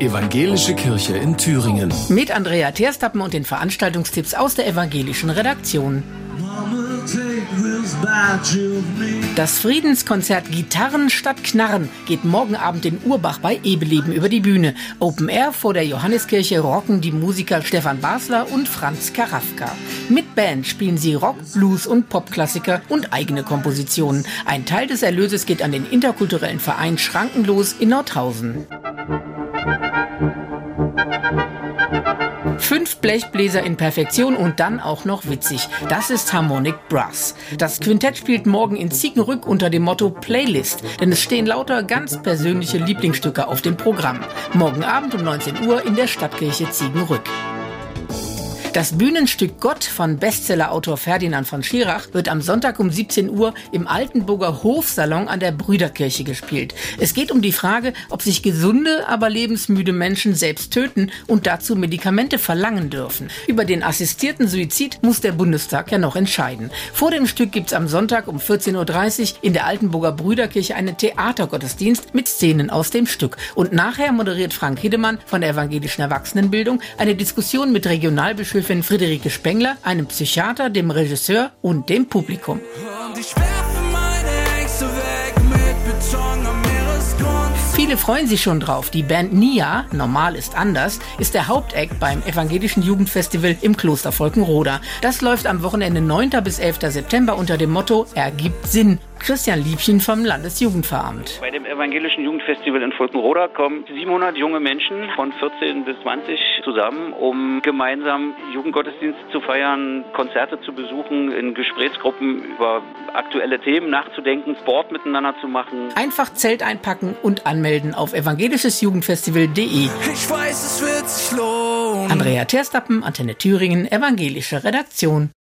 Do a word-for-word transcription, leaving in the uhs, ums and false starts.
Evangelische Kirche in Thüringen. Mit Andrea Terstappen und den Veranstaltungstipps aus der evangelischen Redaktion. Das Friedenskonzert Gitarren statt Knarren geht morgen Abend in Urbach bei Ebeleben über die Bühne. Open Air vor der Johanneskirche rocken die Musiker Stefan Basler und Franz Karafka. Mit Band spielen sie Rock, Blues und Popklassiker und eigene Kompositionen. Ein Teil des Erlöses geht an den interkulturellen Verein Schrankenlos in Nordhausen. Fünf Blechbläser in Perfektion und dann auch noch witzig. Das ist Harmonic Brass. Das Quintett spielt morgen in Ziegenrück unter dem Motto Playlist, denn es stehen lauter ganz persönliche Lieblingsstücke auf dem Programm. Morgen Abend um neunzehn Uhr in der Stadtkirche Ziegenrück. Das Bühnenstück Gott von Bestsellerautor Ferdinand von Schirach wird am Sonntag um siebzehn Uhr im Altenburger Hofsalon an der Brüderkirche gespielt. Es geht um die Frage, ob sich gesunde, aber lebensmüde Menschen selbst töten und dazu Medikamente verlangen dürfen. Über den assistierten Suizid muss der Bundestag ja noch entscheiden. Vor dem Stück gibt's am Sonntag um vierzehn Uhr dreißig in der Altenburger Brüderkirche einen Theatergottesdienst mit Szenen aus dem Stück. Und nachher moderiert Frank Hiddemann von der evangelischen Erwachsenenbildung eine Diskussion mit Regionalbischöfin Friederike Spengler, einem Psychiater, dem Regisseur und dem Publikum. Und ich werfe meine Ängste weg mit Beton am Meeresgrund. Viele freuen sich schon drauf. Die Band Nia, Normal ist anders, ist der Hauptact beim Evangelischen Jugendfestival im Kloster Volkenroda. Das läuft am Wochenende neunten bis elften September unter dem Motto Ergibt Sinn. Christian Liebchen vom Landesjugendveramt. Bei dem Evangelischen Jugendfestival in Volkenroda kommen siebenhundert junge Menschen von vierzehn bis zwanzig zusammen, um gemeinsam Jugendgottesdienst zu feiern, Konzerte zu besuchen, in Gesprächsgruppen über aktuelle Themen nachzudenken, Sport miteinander zu machen. Einfach Zelt einpacken und anmelden auf evangelisches jugendfestival punkt de. Ich weiß, es wird sich lohnen. Andrea Terstappen, Antenne Thüringen, evangelische Redaktion.